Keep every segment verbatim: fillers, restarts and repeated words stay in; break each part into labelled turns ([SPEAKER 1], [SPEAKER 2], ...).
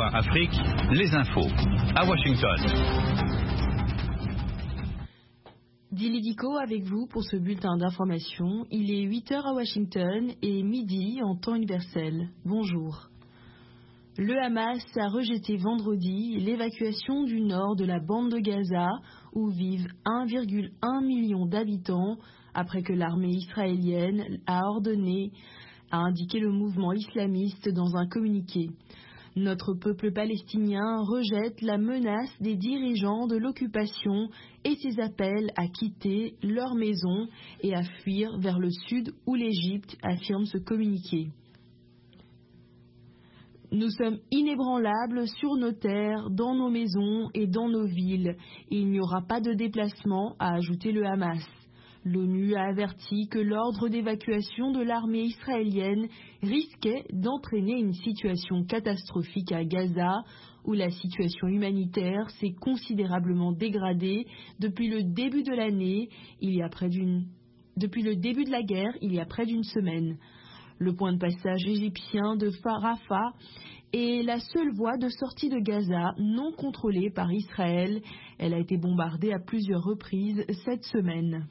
[SPEAKER 1] V O A Afrique, les infos. À Washington.
[SPEAKER 2] Dilidico avec vous pour ce bulletin d'information. Il est huit heures à Washington et midi en temps universel. Bonjour. Le Hamas a rejeté vendredi l'évacuation du nord de la bande de Gaza où vivent un virgule un million d'habitants après que l'armée israélienne a ordonné, a indiqué le mouvement islamiste dans un communiqué. Notre peuple palestinien rejette la menace des dirigeants de l'occupation et ses appels à quitter leur maison et à fuir vers le sud ou l'Égypte, affirme ce communiqué. Nous sommes inébranlables sur nos terres, dans nos maisons et dans nos villes. Il n'y aura pas de déplacement, a ajouté le Hamas. L'ONU a averti que l'ordre d'évacuation de l'armée israélienne risquait d'entraîner une situation catastrophique à Gaza, où la situation humanitaire s'est considérablement dégradée depuis le début de l'année, il y a près d'une... depuis le début de la guerre, il y a près d'une semaine. Le point de passage égyptien de Rafah est la seule voie de sortie de Gaza non contrôlée par Israël. Elle a été bombardée à plusieurs reprises cette semaine.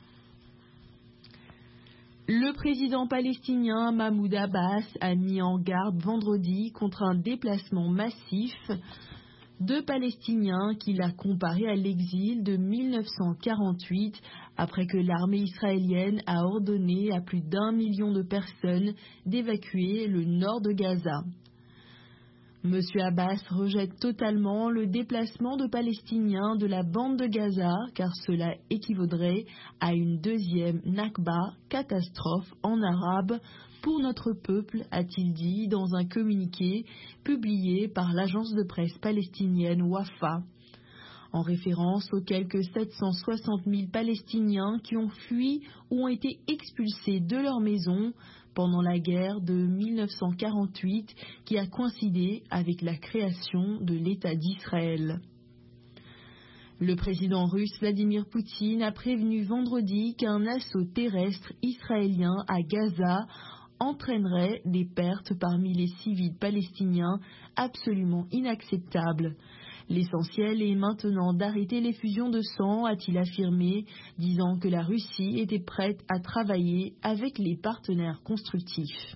[SPEAKER 2] Le président palestinien Mahmoud Abbas a mis en garde vendredi contre un déplacement massif de Palestiniens qu'il a comparé à l'exil de mille neuf cent quarante-huit après que l'armée israélienne a ordonné à plus d'un million de personnes d'évacuer le nord de Gaza. Monsieur Abbas rejette totalement le déplacement de Palestiniens de la bande de Gaza car cela équivaudrait à une deuxième Nakba, catastrophe en arabe, pour notre peuple, a-t-il dit dans un communiqué publié par l'agence de presse palestinienne Wafa. En référence aux quelques sept cent soixante mille Palestiniens qui ont fui ou ont été expulsés de leur maison pendant la guerre de mille neuf cent quarante-huit qui a coïncidé avec la création de l'État d'Israël. Le président russe Vladimir Poutine a prévenu vendredi qu'un assaut terrestre israélien à Gaza entraînerait des pertes parmi les civils palestiniens absolument inacceptables. L'essentiel est maintenant d'arrêter l'effusion de sang, a-t-il affirmé, disant que la Russie était prête à travailler avec les partenaires constructifs.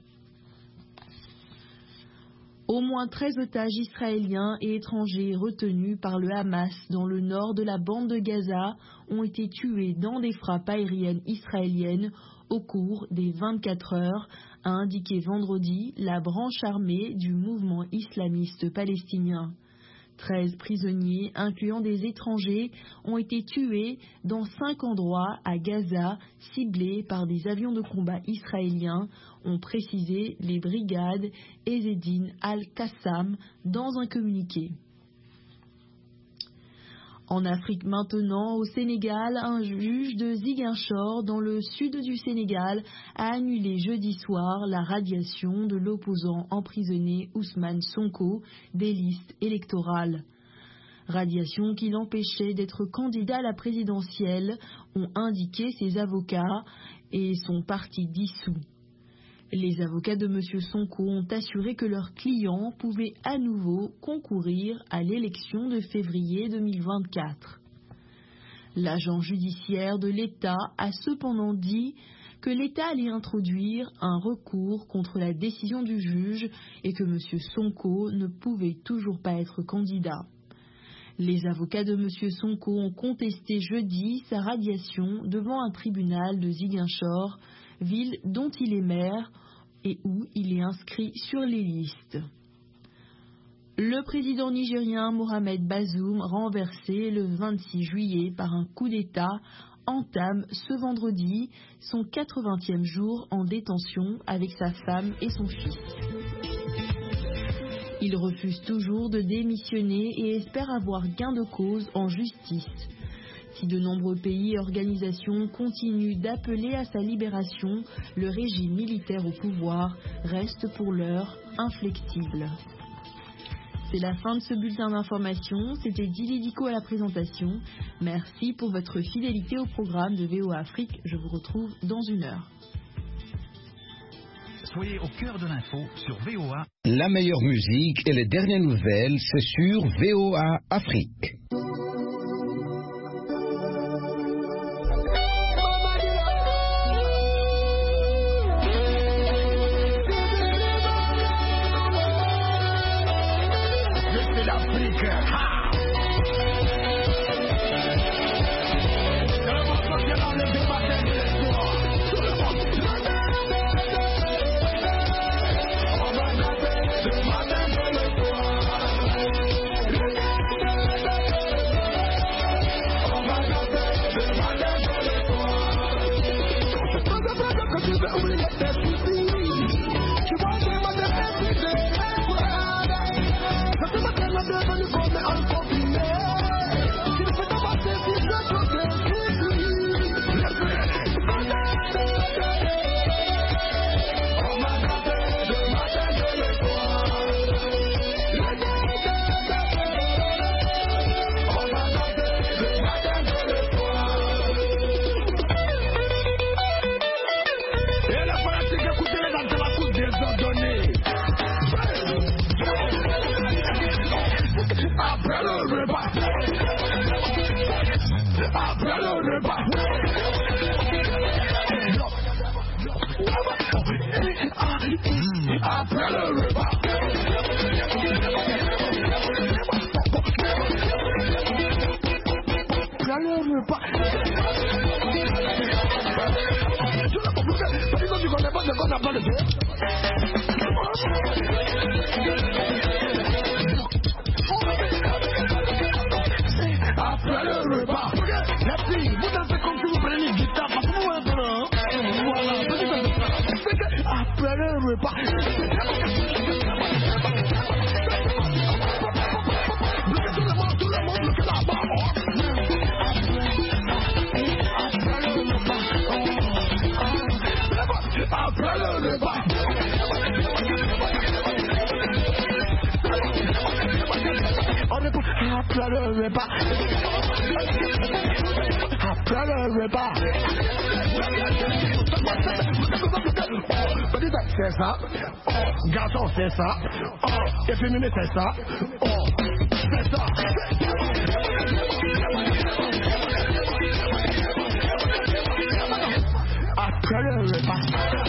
[SPEAKER 2] Au moins treize otages israéliens et étrangers retenus par le Hamas dans le nord de la bande de Gaza ont été tués dans des frappes aériennes israéliennes au cours des vingt-quatre heures, a indiqué vendredi la branche armée du mouvement islamiste palestinien. treize prisonniers, incluant des étrangers, ont été tués dans cinq endroits à Gaza, ciblés par des avions de combat israéliens, ont précisé les brigades Ezzedine al-Qassam dans un communiqué. En Afrique maintenant, au Sénégal, un juge de Ziguinchor, dans le sud du Sénégal, a annulé jeudi soir la radiation de l'opposant emprisonné Ousmane Sonko des listes électorales. Radiation qui l'empêchait d'être candidat à la présidentielle, ont indiqué ses avocats et son parti dissous. Les avocats de M. Sonko ont assuré que leur client pouvait à nouveau concourir à l'élection de février deux mille vingt-quatre. L'agent judiciaire de l'État a cependant dit que l'État allait introduire un recours contre la décision du juge et que M. Sonko ne pouvait toujours pas être candidat. Les avocats de M. Sonko ont contesté jeudi sa radiation devant un tribunal de Ziguinchor, ville dont il est maire et où il est inscrit sur les listes. Le président nigérien Mohamed Bazoum, renversé le vingt-six juillet par un coup d'État, entame ce vendredi son quatre-vingtième jour en détention avec sa femme et son fils. Il refuse toujours de démissionner et espère avoir gain de cause en justice. Si de nombreux pays et organisations continuent d'appeler à sa libération, le régime militaire au pouvoir reste pour l'heure inflexible. C'est la fin de ce bulletin d'information. C'était Dilidico à la présentation. Merci pour votre fidélité au programme de V O A Afrique. Je vous retrouve dans une heure.
[SPEAKER 1] Soyez au cœur de l'info sur V O A.
[SPEAKER 3] La meilleure musique et les dernières nouvelles, c'est sur V O A Afrique.
[SPEAKER 4] C'est ça, oh, garçon c'est ça, oh, efféminé c'est ça, oh, c'est ça. Après le repas.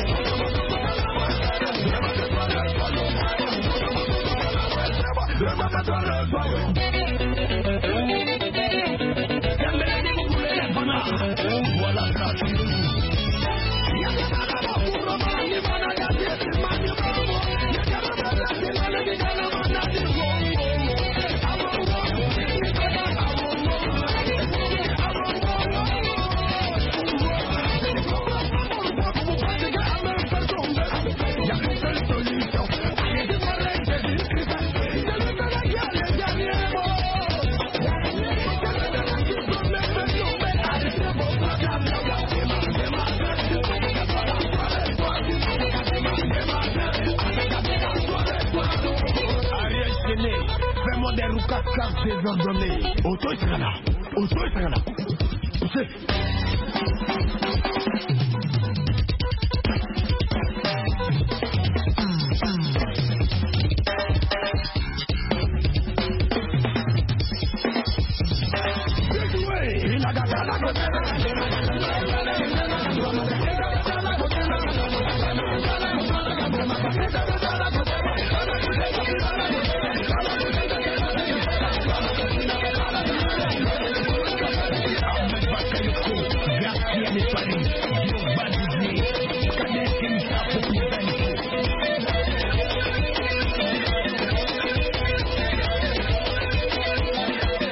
[SPEAKER 4] Voilà ça. Fais-moi des roucas désordonnés. Auto il sera là. Auto il sera là. Poussez.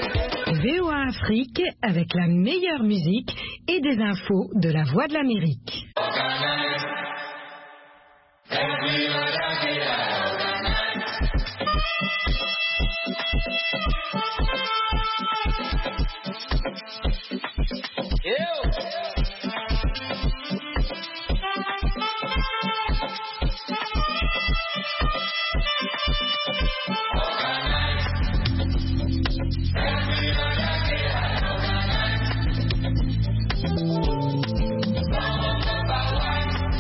[SPEAKER 5] V O A Afrique avec la meilleure musique et des infos de la Voix de l'Amérique.